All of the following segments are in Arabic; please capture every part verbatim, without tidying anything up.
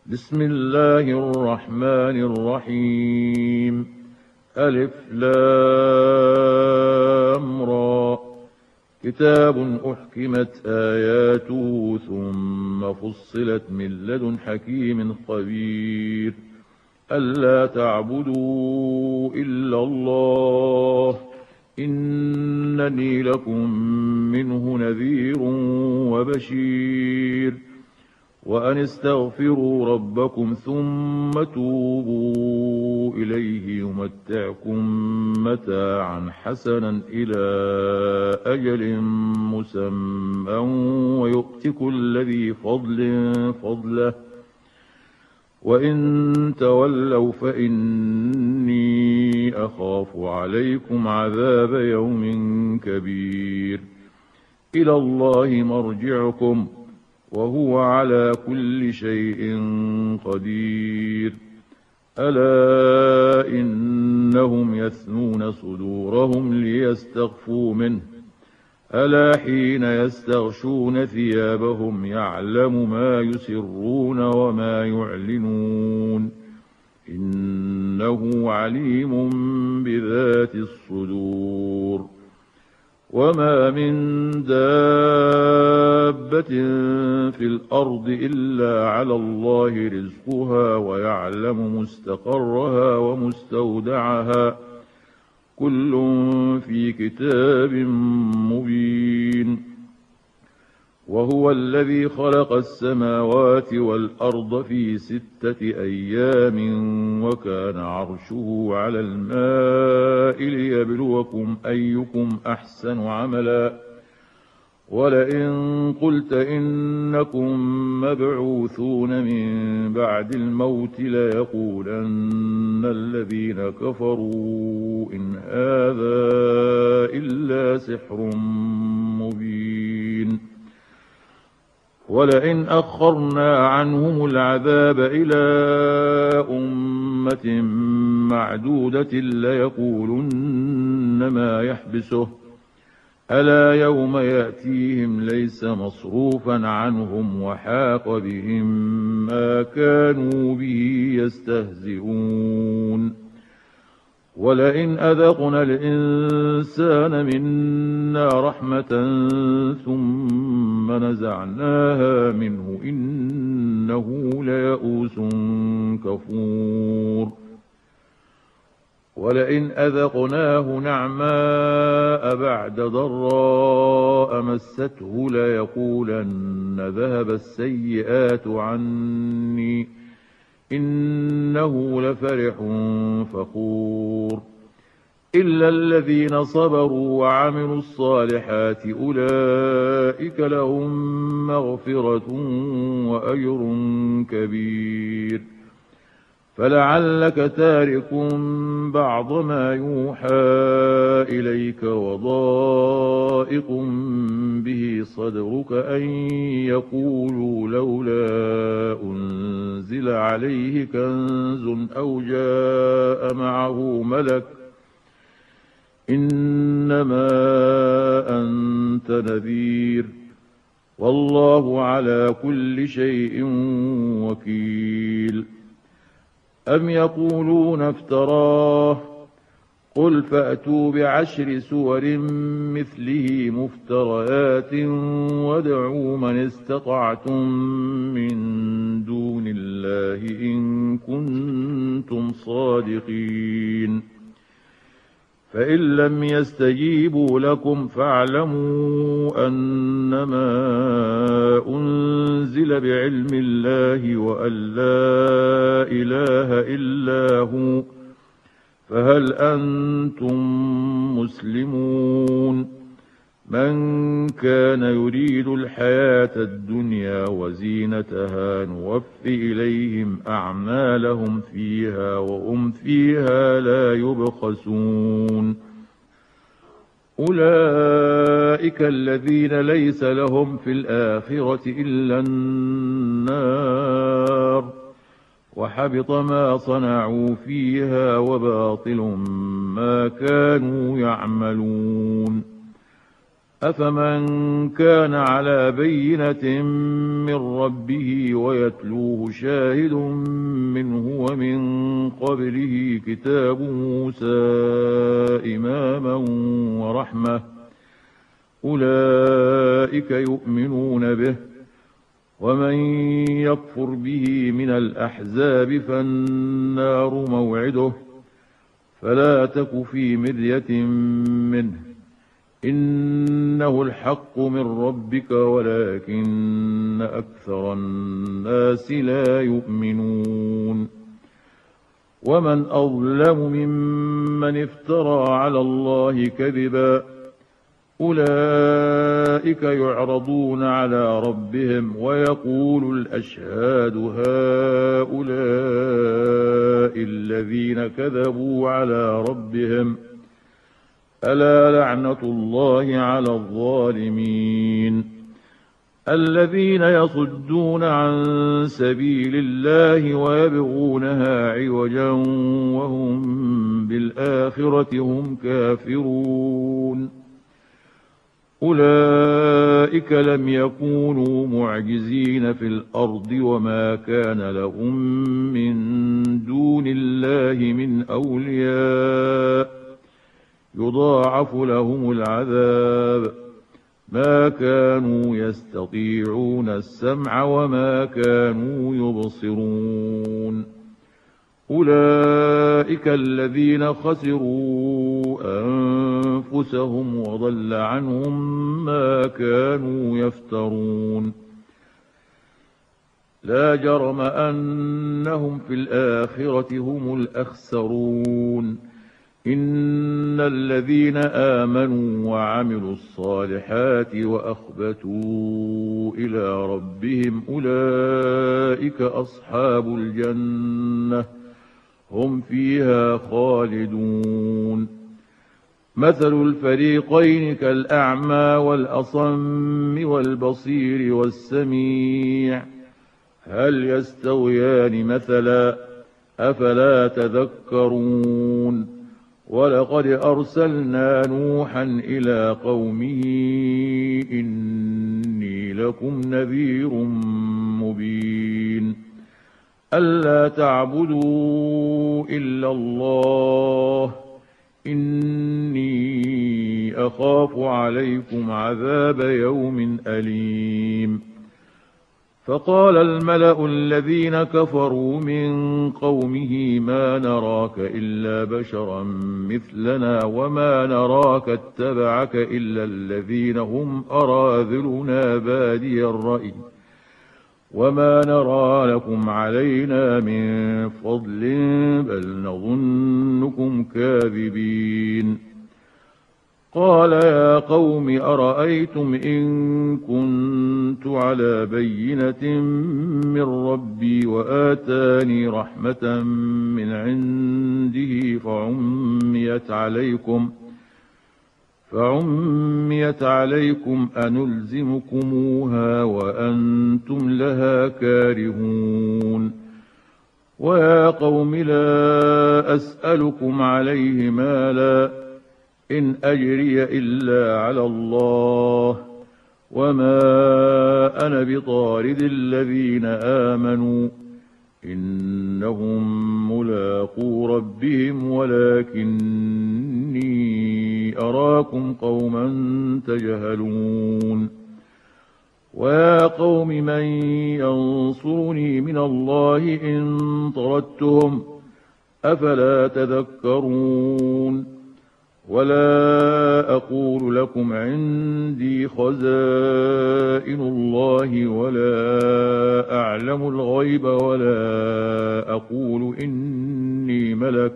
بسم الله الرحمن الرحيم. ألف لام را. كتاب أحكمت آياته ثم فصلت من لدن حكيم خبير. ألا تعبدوا إلا الله إنني لكم منه نذير وبشير. وأن استغفروا ربكم ثم توبوا إليه يمتعكم متاعا حسنا إلى أجل مسمى ويؤت كل ذي فضل فضله وإن تولوا فإني أخاف عليكم عذاب يوم كبير. إلى الله مرجعكم وهو على كل شيء قدير. ألا إنهم يثنون صدورهم ليستخفوا منه ألا حين يستغشون ثيابهم يعلم ما يسرون وما يعلنون إنه عليم بذات الصدور. وما من دابة في الأرض إلا على الله رزقها ويعلم مستقرها ومستودعها كل في كتاب مبين. وهو الذي خلق السماوات والأرض في ستة أيام وكان عرشه على الماء ليبلوكم أيكم أحسن عملا. ولئن قلت إنكم مبعوثون من بعد الموت ليقولن الذين كفروا إن هذا إلا سحر مبين. ولئن أخرنا عنهم العذاب إلى أمة معدودة ليقولن ما يحبسه ألا يوم يأتيهم ليس مصروفا عنهم وحاق بهم ما كانوا به يستهزئون. ولئن أذقنا الإنسان منا رحمة ثم نزعناها منه إنه ليئوس كفور. ولئن أذقناه نعماء بعد ضراء مسته ليقولن ذهب السيئات عني إنه لفرح فخور. إلا الذين صبروا وعملوا الصالحات أولئك لهم مغفرة وأجر كبير. فلعلك تارك بعض ما يوحى إليك وضائق به صدرك أن يقولوا لولا أنزل عليه كنز أو جاء معه ملك إنما أنت نذير والله على كل شيء وكيل. أم يقولون افتراه قل فأتوا بعشر سور مثله مفتريات وادعوا من استطعتم من دون الله إن كنتم صادقين. فإن لم يستجيبوا لكم فاعلموا أنما أنزل بعلم الله وأن لا إله إلا هو فهل أنتم مسلمون. من كان يريد الحياة الدنيا وزينتها نوف إليهم أعمالهم فيها وهم فيها لا يبخسون. أولئك الذين ليس لهم في الآخرة إلا النار وحبط ما صنعوا فيها وباطل ما كانوا يعملون. أفمن كان على بينة من ربه ويتلوه شاهد منه ومن قبله كتاب موسى إماما ورحمة أولئك يؤمنون به ومن يكفر به من الأحزاب فالنار موعده فلا تك في مرية منه إنه الحق من ربك ولكن أكثر الناس لا يؤمنون ومن أظلم ممن افترى على الله كذبا أولئك يعرضون على ربهم ويقول الأشهاد هؤلاء الذين كذبوا على ربهم ألا لعنة الله على الظالمين الذين يصدون عن سبيل الله ويبغونها عوجا وهم بالآخرة هم كافرون أولئك لم يكونوا معجزين في الأرض وما كان لهم من دون الله من أولياء يضاعف لهم العذاب ما كانوا يستطيعون السمع وما كانوا يبصرون أولئك الذين خسروا أنفسهم وضل عنهم ما كانوا يفترون لا جرم أنهم في الآخرة هم الأخسرون إن الذين آمنوا وعملوا الصالحات وأخبتوا إلى ربهم أولئك أصحاب الجنة هم فيها خالدون مثل الفريقين كالأعمى والأصم والبصير والسميع هل يستويان مثلا أفلا تذكرون ولقد أرسلنا نوحا إلى قومه إني لكم نذير مبين ألا تعبدوا إلا الله إني أخاف عليكم عذاب يوم أليم فقال الملأ الذين كفروا من قومه ما نراك إلا بشرا مثلنا وما نراك اتبعك إلا الذين هم أراذلنا بادي الرأي وما نرى لكم علينا من فضل بل نظنكم كاذبين قال يا قوم أرأيتم إن كنت على بينة من ربي وآتاني رحمة من عنده فعميت عليكم فعميت عليكم أنلزمكموها وأنتم لها كارهون ويا قوم لا أسألكم عليه مالا إن أجري إلا على الله وما أنا بطارد الذين آمنوا إنهم ملاقو ربهم ولكني أراكم قوما تجهلون ويا قوم من ينصرني من الله إن طردتهم أفلا تذكرون ولا أقول لكم عندي خزائن الله ولا أعلم الغيب ولا أقول إني ملك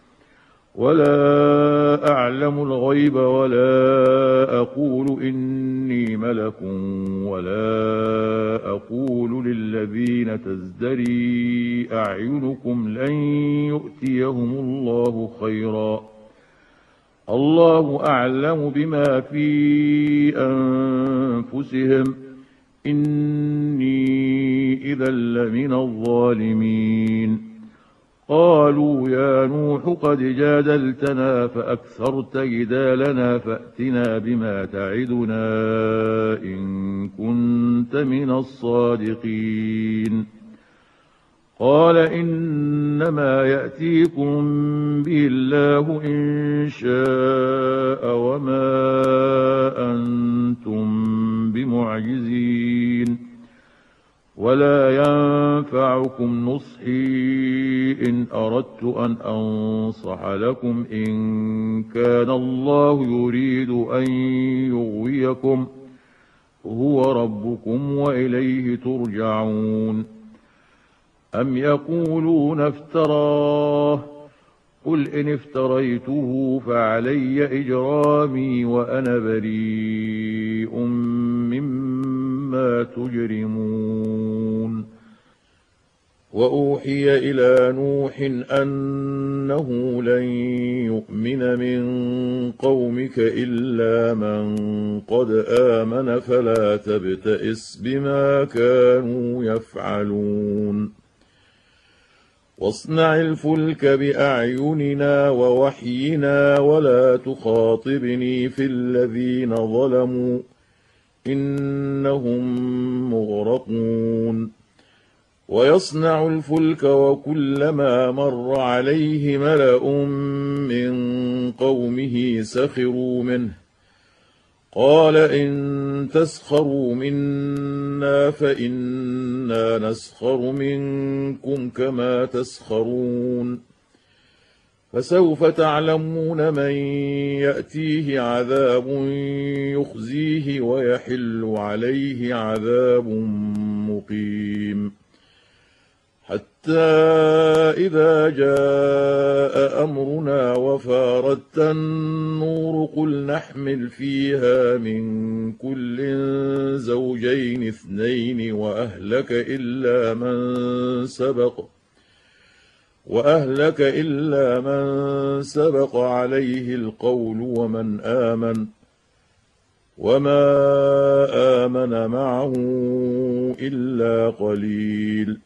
ولا أعلم الغيب ولا أقول إني ملك ولا أقول للذين تزدري أعينكم لن يؤتيهم الله خيرا الله أعلم بما في أنفسهم إني إذا لمن الظالمين قالوا يا نوح قد جادلتنا فأكثرت جدالنا فأتنا بما تعدنا إن كنت من الصادقين. قال إنما يأتيكم به الله إن شاء وما أنتم بمعجزين ولا ينفعكم نصحي إن أردت أن أنصح لكم إن كان الله يريد أن يغويكم هو ربكم وإليه ترجعون. أم يقولون افتراه قل إن افتريته فعلي إجرامي وأنا بريء مما تجرمون. وأوحي إلى نوح أنه لن يؤمن من قومك إلا من قد آمن فلا تبتئس بما كانوا يفعلون. واصنع الفلك بأعيننا ووحينا ولا تخاطبني في الذين ظلموا إنهم مغرقون. ويصنع الفلك وكلما مر عليه ملأ من قومه سخروا منه قال إن تسخروا منا فإنا نسخر منكم كما تسخرون. فسوف تعلمون من يأتيه عذاب يخزيه ويحل عليه عذاب مقيم. حتى إذا جاء أمرنا وفارت النور قل نحمل فيها من كل زوجين اثنين وأهلك إلا من سبق وأهلك إلا من سبق عليه القول ومن آمن وما آمن معه إلا قليل.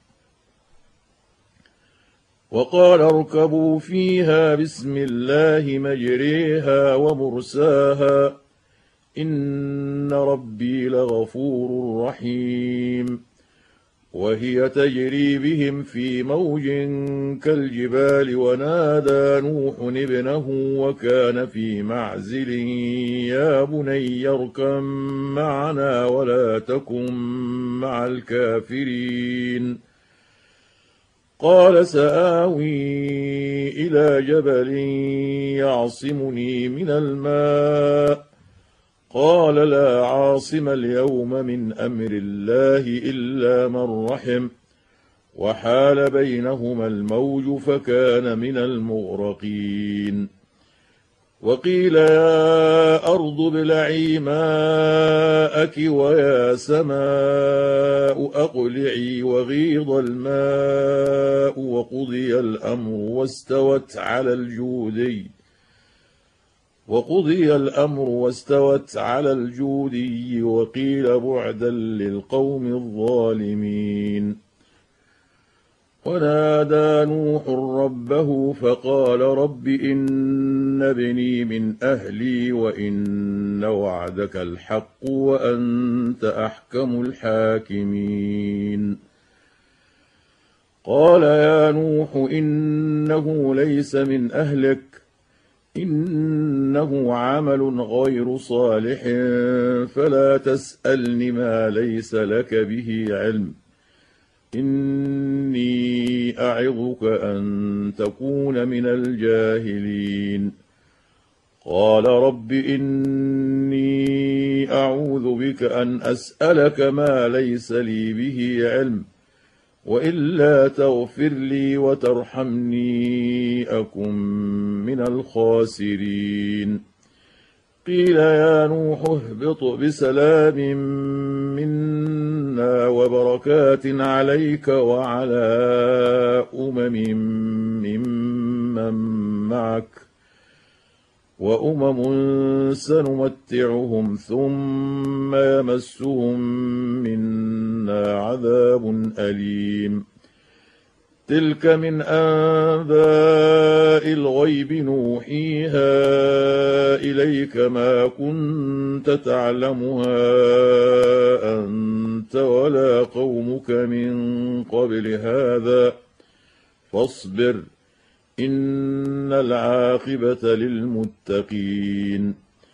وقال اركبوا فيها بسم الله مجريها ومرساها إن ربي لغفور رحيم. وهي تجري بهم في موج كالجبال ونادى نوح ابنه وكان في معزل يا بني اركب معنا ولا تكن مع الكافرين. قال سآوي إلى جبل يعصمني من الماء قال لا عاصم اليوم من أمر الله إلا من رحم وحال بينهما الموج فكان من المغرقين. وقيل يا أرض ابلعي ماءك ويا سماء أقلعي وغيض الماء وقضي الأمر واستوت على الجودي وقضي الأمر واستوت على الجودي وقيل بعدا للقوم الظالمين. ونادى نوح ربه فقال رب إن ابني من أهلي وإن وعدك الحق وأنت أحكم الحاكمين. قال يا نوح إنه ليس من أهلك إنه عمل غير صالح فلا تسألني ما ليس لك به علم إني أعظك أن تكون من الجاهلين. قال رب إني أعوذ بك أن أسألك ما ليس لي به علم وإلا تغفر لي وترحمني أكن من الخاسرين. قيل يا نوح اهبط بسلام منا وبركات عليك وعلى أمم ممن معك وأمم سنمتعهم ثم يمسهم منا عذاب أليم. تلك من أنباء الغيب نوحيها إليك ما كنت تعلمها أنت ولا قومك من قبل هذا فاصبر إن العاقبة للمتقين.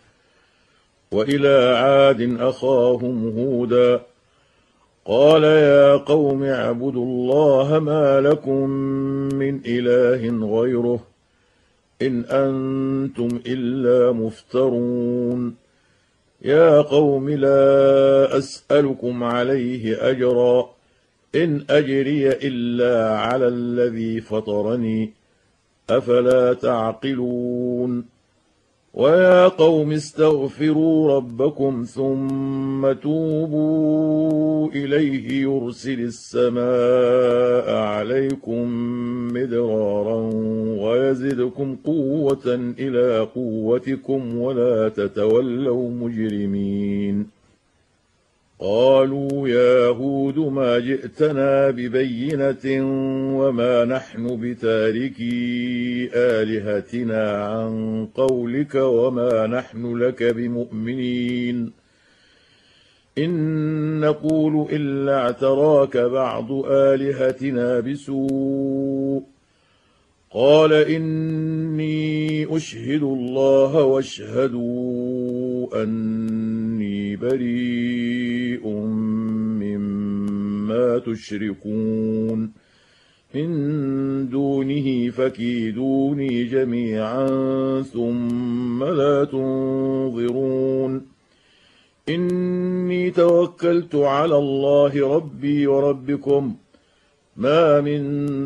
وإلى عاد أخاهم هودا قال يا قوم اعبدوا الله ما لكم من إله غيره إن أنتم إلا مفترون. يا قوم لا أسألكم عليه أجرا إن أجري إلا على الذي فطرني أفلا تعقلون. ويا قوم استغفروا ربكم ثم توبوا إليه يرسل السماء عليكم مدرارا ويزدكم قوة إلى قوتكم ولا تتولوا مجرمين. قالوا يا هود ما جئتنا ببينة وما نحن بتاركي آلهتنا عن قولك وما نحن لك بمؤمنين إن نقول إلا اعتراك بعض آلهتنا بسوء. قال إني أشهد الله واشهدوا أني بريء مما تشركون من دونه فكيدوني جميعا ثم لا تنظرون. إني توكلت على الله ربي وربكم ما من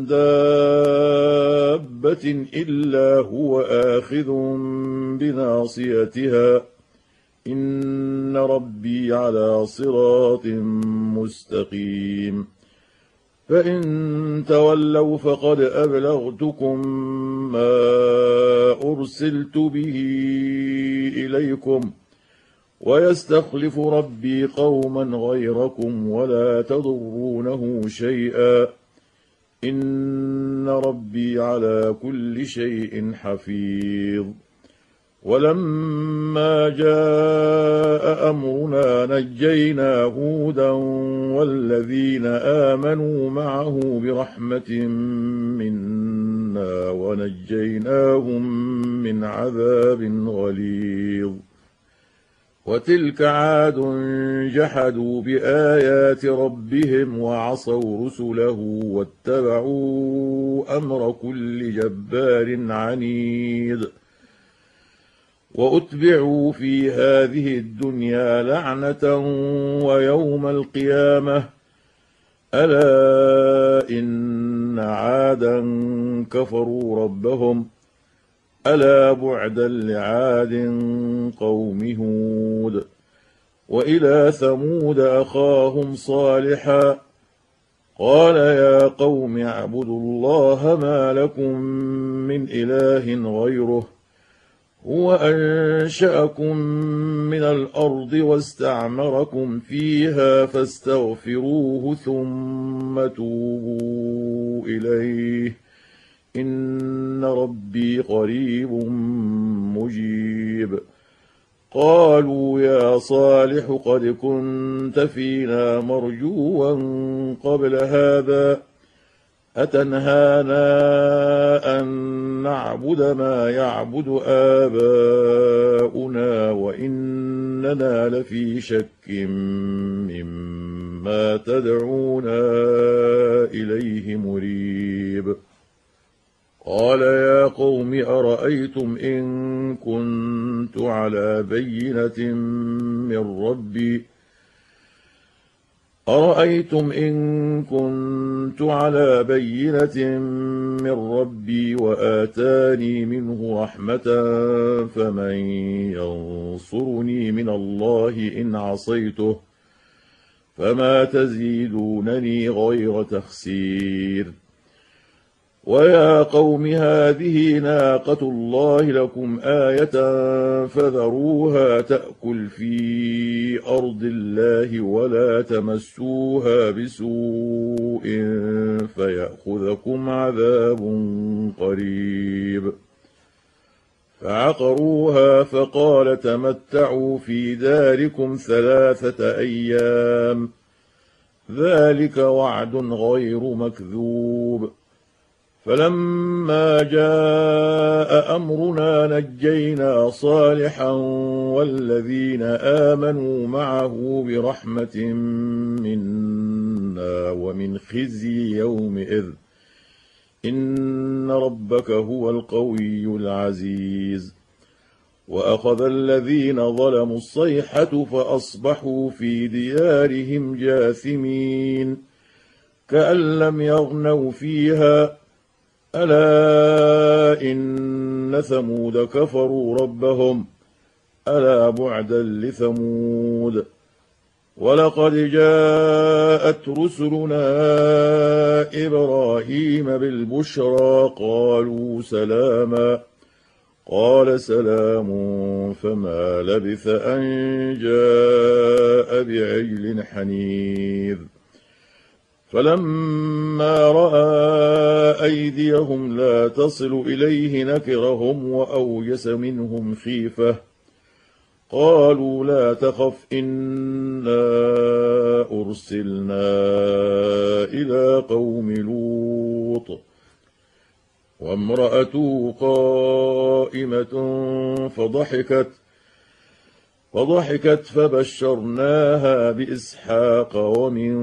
دابة إلا هو آخذ بناصيتها إن ربي على صراط مستقيم. فإن تولوا فقد أبلغتكم ما أرسلت به إليكم ويستخلف ربي قوما غيركم ولا تضرونه شيئا إن ربي على كل شيء حفيظ. ولما جاء أمرنا نجينا هودا والذين آمنوا معه برحمة منا ونجيناهم من عذاب غليظ. وتلك عاد جحدوا بآيات ربهم وعصوا رسله واتبعوا أمر كل جبار عنيد. وأتبعوا في هذه الدنيا لعنة ويوم القيامة ألا إن عادا كفروا ربهم ألا بعدا لعاد قوم هود. وإلى ثمود أخاهم صالحا قال يا قوم اعبدوا الله ما لكم من إله غيره هو أنشأكم من الأرض واستعمركم فيها فاستغفروه ثم توبوا إليه إن ربي قريب مجيب. قالوا يا صالح قد كنت فينا مرجوا قبل هذا أتنهانا أن نعبد ما يعبد آباؤنا وإننا لفي شك مما تدعونا إليه مريب. قال يا قوم أرأيتم إن كنت على بينة من ربي أرأيتم إن كنت على بينة من ربي وآتاني منه رحمة فمن ينصرني من الله إن عصيته فما تزيدونني غير تخسير. ويا قوم هذه ناقة الله لكم آية فذروها تأكل في أرض الله ولا تمسوها بسوء فيأخذكم عذاب قريب. فعقروها فقال تمتعوا في داركم ثلاثة أيام ذلك وعد غير مكذوب. فلما جاء أمرنا نجينا صالحا والذين آمنوا معه برحمة منا ومن خزي يومئذ إن ربك هو القوي العزيز. وأخذ الذين ظلموا الصيحة فأصبحوا في ديارهم جاثمين كأن لم يغنوا فيها ألا إن ثمود كفروا ربهم ألا بعدا لثمود. ولقد جاءت رسلنا إبراهيم بالبشرى قالوا سلاما قال سلام فما لبث أن جاء بعجل حنيذ. فلما رأى أيديهم لا تصل إليه نكرهم وأوجس منهم خيفة قالوا لا تخف إنا أرسلنا إلى قوم لوط وامرأته قائمة فضحكت فضحكت فبشرناها بإسحاق ومن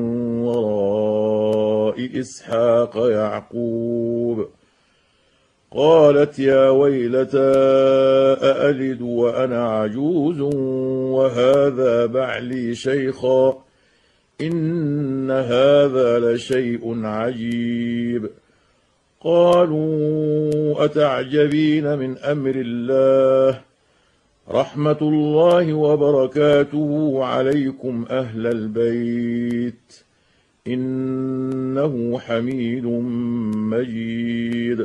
وراء إسحاق يعقوب. قالت يا ويلتى أألد وأنا عجوز وهذا بعلي شيخا إن هذا لشيء عجيب. قالوا أتعجبين من أمر الله رحمة الله وبركاته عليكم أهل البيت إنه حميد مجيد.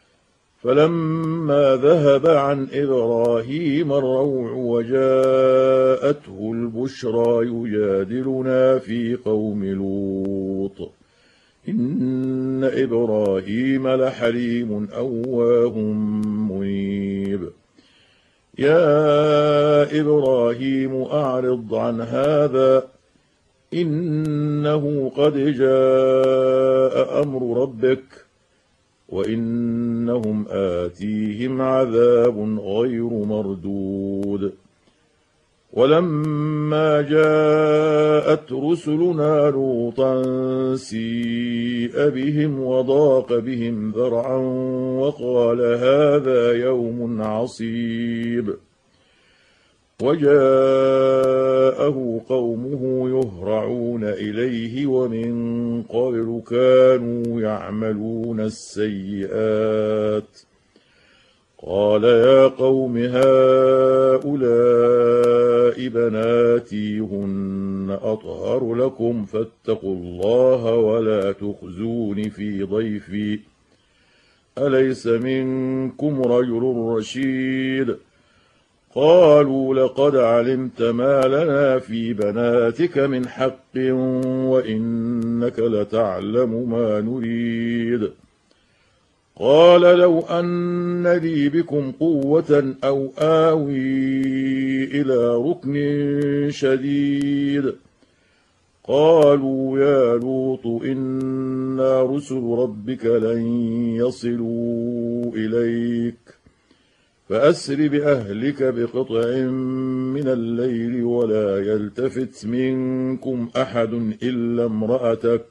فلما ذهب عن إبراهيم الروع وجاءته البشرى يجادلنا في قوم لوط إن إبراهيم لحليم أواه منيب. يا إبراهيم أعرض عن هذا إنه قد جاء أمر ربك وإنهم آتيهم عذاب غير مردود. ولما جاءت رسلنا لوطا سيء بهم وضاق بهم ذرعا وقال هذا يوم عصيب. وجاءه قومه يهرعون إليه ومن قبل كانوا يعملون السيئات. قال يا قوم هؤلاء بناتي هن أطهر لكم فاتقوا الله ولا تخزون في ضيفي أليس منكم رجل رشيد. قالوا لقد علمت ما لنا في بناتك من حق وإنك لتعلم ما نريد. قال لو أن لي بكم قوة أو آوي إلى ركن شديد. قالوا يا لوط إنا رسل ربك لن يصلوا إليك فأسر بأهلك بقطع من الليل ولا يلتفت منكم أحد إلا امرأتك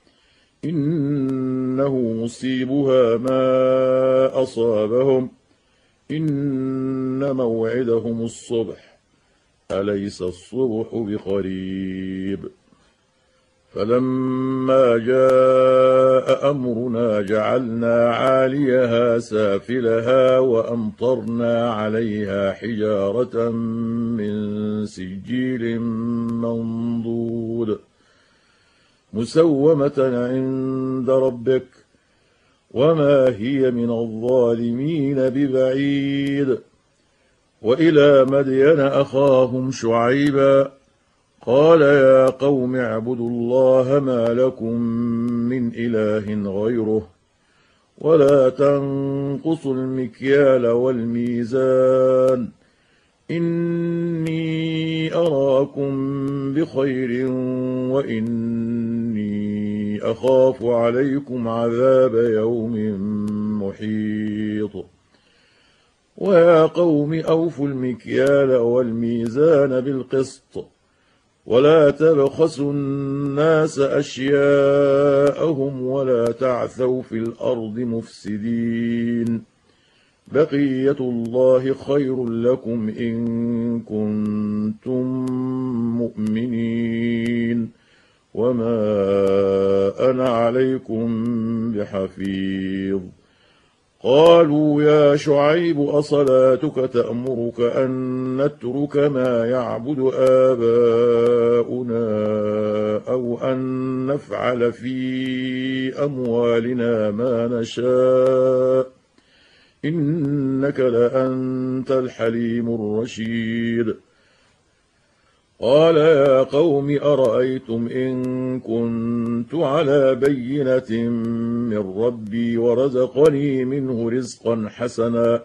إنه مصيبها ما أصابهم إن موعدهم الصبح أليس الصبح بقريب. فلما جاء أمرنا جعلنا عاليها سافلها وأمطرنا عليها حجارة من سجيل منضود مسومة عند ربك وما هي من الظالمين ببعيد. وإلى مدين أخاهم شعيبا قال يا قوم اعبدوا الله ما لكم من إله غيره ولا تنقصوا المكيال والميزان إني أراكم بخير وإني أخاف عليكم عذاب يوم محيط. ويا قوم أوفوا المكيال والميزان بالقسط ولا تبخسوا الناس أشياءهم ولا تعثوا في الأرض مفسدين. بقية الله خير لكم إن كنتم مؤمنين وما أنا عليكم بحفيظ. قالوا يا شعيب أصلاتك تأمرك أن نترك ما يعبد آباؤنا أو أن نفعل في أموالنا ما نشاء إنك لأنت الحليم الرشيد. قال يا قوم أرأيتم إن كنت على بينة من ربي ورزقني منه رزقا حسنا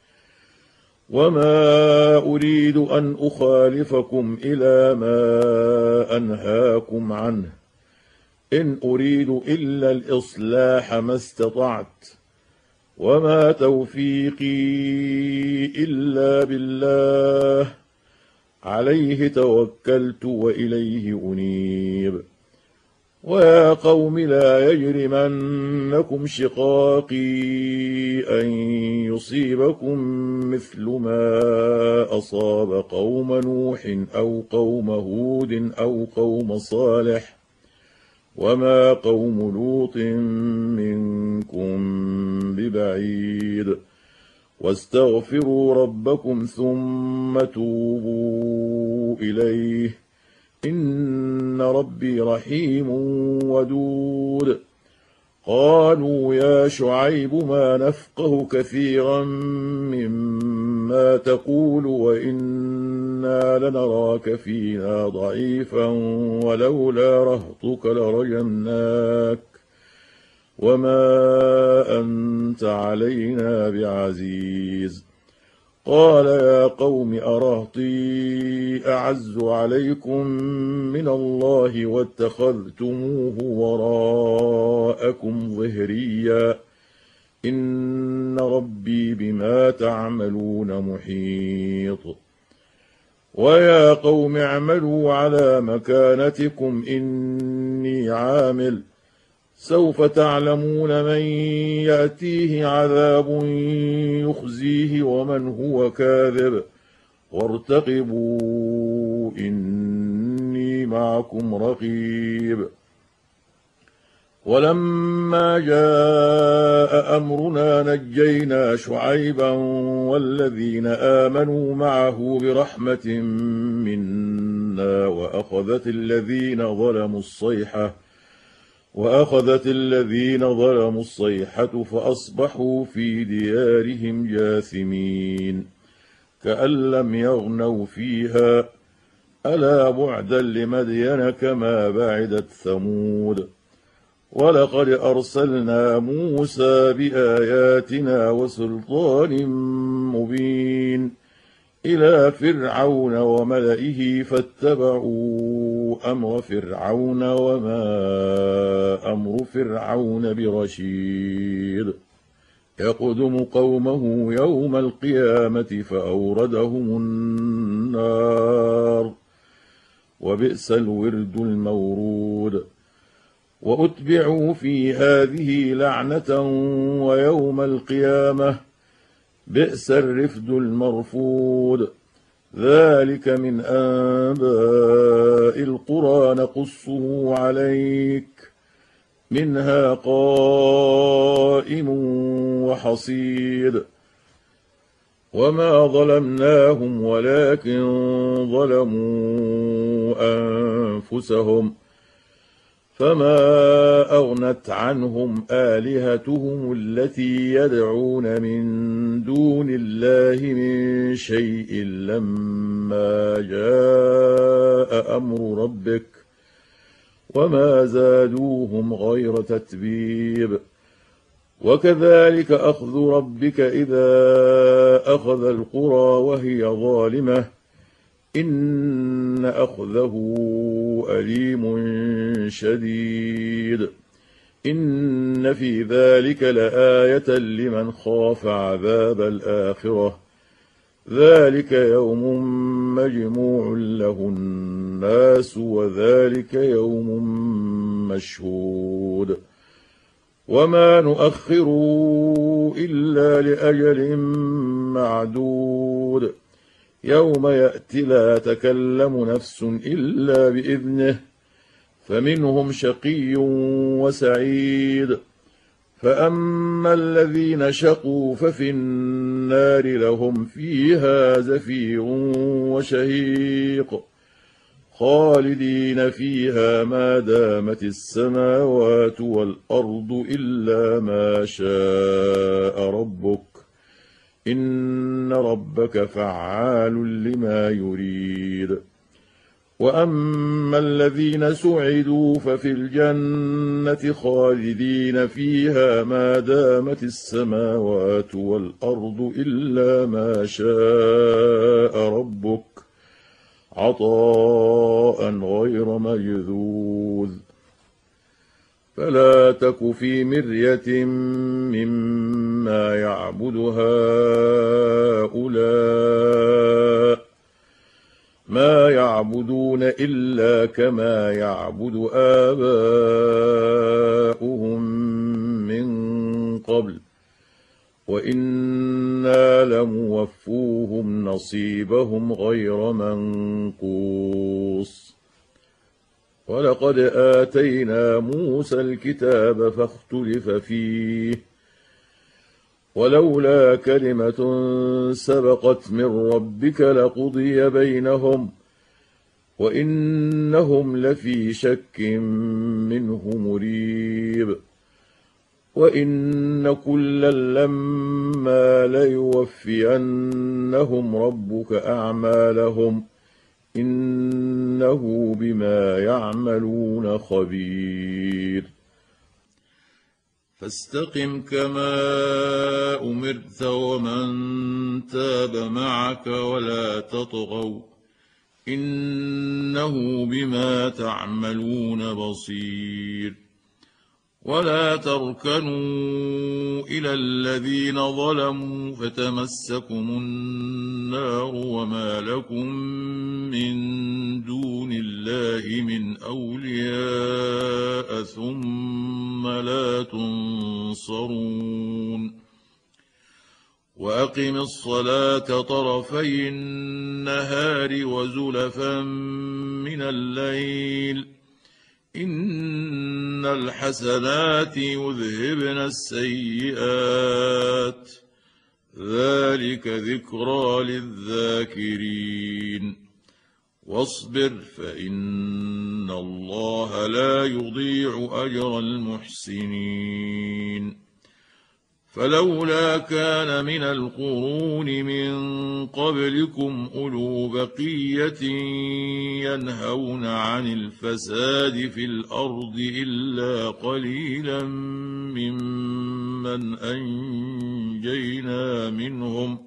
وما أريد أن أخالفكم إلى ما أنهاكم عنه إن أريد إلا الإصلاح ما استطعت وما توفيقي إلا بالله عليه توكلت وإليه أنيب. ويا قوم لا يجرمنكم شقاقي أن يصيبكم مثل ما أصاب قوم نوح أو قوم هود أو قوم صالح وما قوم لوط منكم ببعيد. واستغفروا ربكم ثم توبوا إليه إن ربي رحيم ودود. قالوا يا شعيب ما نفقه كثيرا مما تقول وإنا لنراك فينا ضعيفا ولولا رهطك لرجمناك وما أنت علينا بعزيز. قال يا قوم أرهطي أعز عليكم من الله واتخذتموه وراءكم ظهريا إن ربي بما تعملون محيط. ويا قوم اعملوا على مكانتكم إني عامل سوف تعلمون من يأتيه عذاب يخزيه ومن هو كاذب وارتقبوا إني معكم رقيب. ولما جاء أمرنا نجينا شعيبا والذين آمنوا معه برحمة منا وأخذت الذين ظلموا الصيحة وأخذت الذين ظلموا الصيحة فأصبحوا في ديارهم جاثمين كأن لم يغنوا فيها ألا بعدا لمدين كما بعدت ثمود. ولقد أرسلنا موسى بآياتنا وسلطان مبين إلى فرعون وملئه فاتبعوا أمر فرعون وما أمر فرعون برشيد. يقدم قومه يوم القيامة فأوردهم النار وبئس الورد المورود. وأتبعوا في هذه لعنة ويوم القيامة بئس الرفد المرفود. ذلك من أنباء القرى نقصه عليك منها قائم وحصيد. وما ظلمناهم ولكن ظلموا أنفسهم فما أغنت عنهم آلهتهم التي يدعون من دون الله من شيء لما جاء أمر ربك وما زادوهم غير تتبيب وكذلك أخذ ربك إذا أخذ القرى وهي ظالمة إن أخذه أليم شديد إن في ذلك لآية لمن خاف عذاب الآخرة ذلك يوم مجموع له الناس وذلك يوم مشهود وما نؤخر إلا لأجل معدود يوم يأتي لا تكلم نفس إلا بإذنه فمنهم شقي وسعيد فأما الذين شقوا ففي النار لهم فيها زفير وشهيق خالدين فيها ما دامت السماوات والأرض إلا ما شاء ربك إن ربك فعال لما يريد وأما الذين سعدوا ففي الجنة خالدين فيها ما دامت السماوات والأرض إلا ما شاء ربك عطاء غير مجذوذ فلا تك في مرية مما يعبد هؤلاء ما يعبدون إلا كما يعبد آباؤهم من قبل وإنا لموفوهم نصيبهم غير منقوص ولقد آتينا موسى الكتاب فاختلف فيه ولولا كلمة سبقت من ربك لقضي بينهم وإنهم لفي شك منه مريب وإن كلا لما ليوفينهم ربك أعمالهم إنه بما يعملون خبير فاستقم كما أمرت ومن تاب معك ولا تطغوا إنه بما تعملون بصير ولا تركنوا إلى الذين ظلموا فتمسكم النار وما لكم من دون الله من أولياء ثم لا تنصرون وأقم الصلاة طرفي النهار وزلفا من الليل إن الحسنات يذهبن السيئات ذلك ذكرى للذاكرين واصبر فإن الله لا يضيع أجر المحسنين فلولا كان من القرون من قبلكم أولو بقية ينهون عن الفساد في الأرض إلا قليلا ممن أنجينا منهم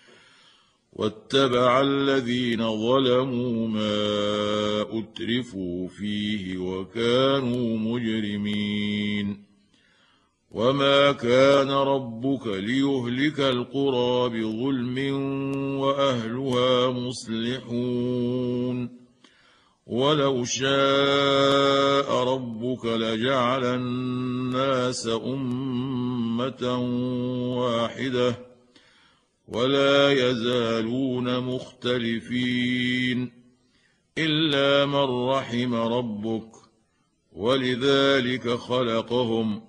واتبع الذين ظلموا ما أترفوا فيه وكانوا مجرمين وما كان ربك ليهلك القرى بظلم وأهلها مصلحون ولو شاء ربك لجعل الناس أمة واحدة ولا يزالون مختلفين إلا من رحم ربك ولذلك خلقهم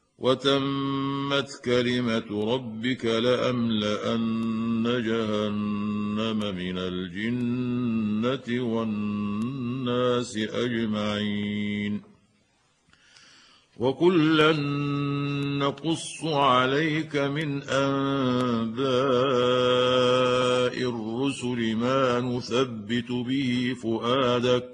وتمت كلمة ربك لأملأن جهنم من الجنة والناس أجمعين وكلا نقص عليك من أنباء الرسل ما نثبت به فؤادك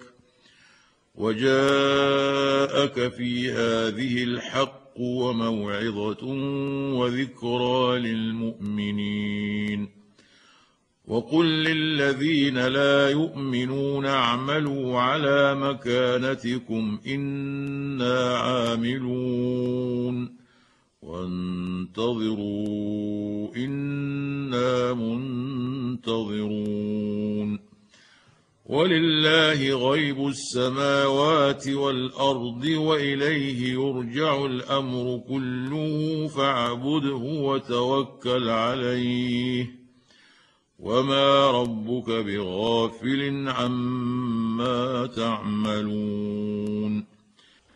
وجاءك في هذه الحق وموعظة وذكرى للمؤمنين وقل للذين لا يؤمنون اعملوا على مكانتكم إنا عاملون وانتظروا إنا منتظرون ولله غيب السماوات والأرض وإليه يرجع الأمر كله فاعبده وتوكل عليه وما ربك بغافل عما تعملون